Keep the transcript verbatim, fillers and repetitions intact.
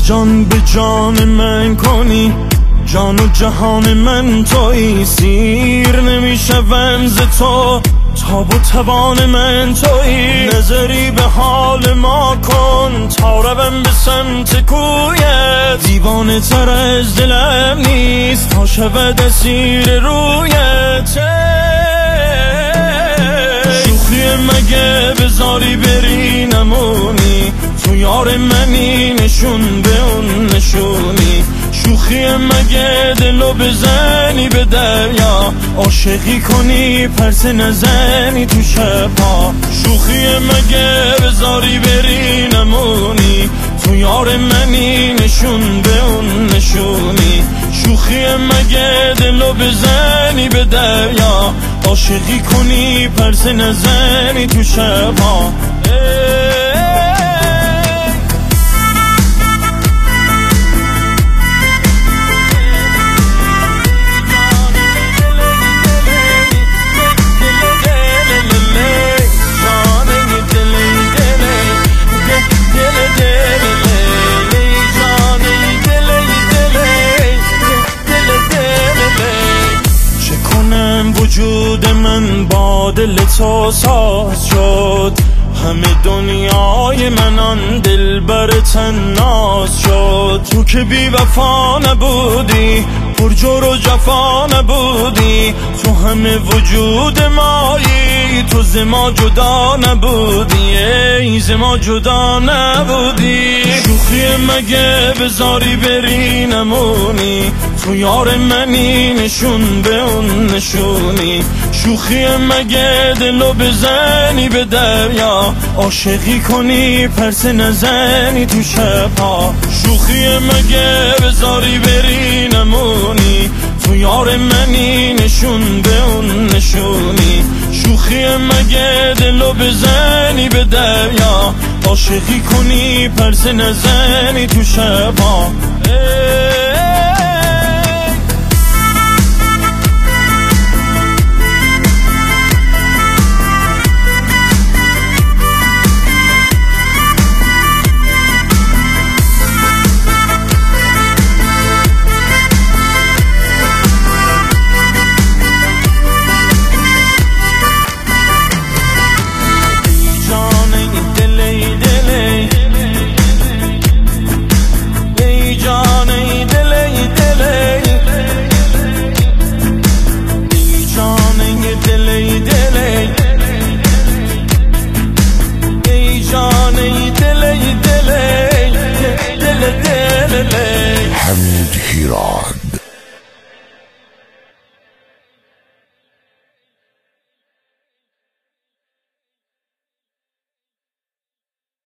جان به جان من کنی، جان و جهان من تویی. سیر نمیشوم ز تو، تاب و توان من تویی. نظری به حال ما کن تا روم به سمت کویت. دیوانه تر از دلم نیست تا شود اسیر رویت. شوخی مگه بذاری بری نمونی، تو یار منی نشون به اون نشونی. شوخی مگه دلو بزنی به دریا، عاشقی کنی پرسه نزنی تو شبها. شوخی مگه بذاری بری نمونی، تو یار منی نشون به اون نشونی. شوخی مگه دلو بزنی به دریا، عاشقی کنی پرسه نزنی تو شبها. وجود من با دل تو ساز شد، همه دنیای من آن دلبر طناز شد. تو که بی وفا نبودی، پرجور و جفا نبودی، تو همه وجود مایی، تو ز ما جدا نبودی، ای ز ما جدا نبودی. شوخی مگه بذاری بری نمونی، تو یار منی نشون به اون نشونی. شوخی مگه دلو بزنی به دریا، عاشقی کنی پرسه نزنی تو شبها. شوخی مگه بذاری بری نمونی، تو یار منی نشون به اون نشونی. شوخی مگه دلو بزنی به دریا، عاشقی کنی پرسه نزنی تو شبها. حمید هیران.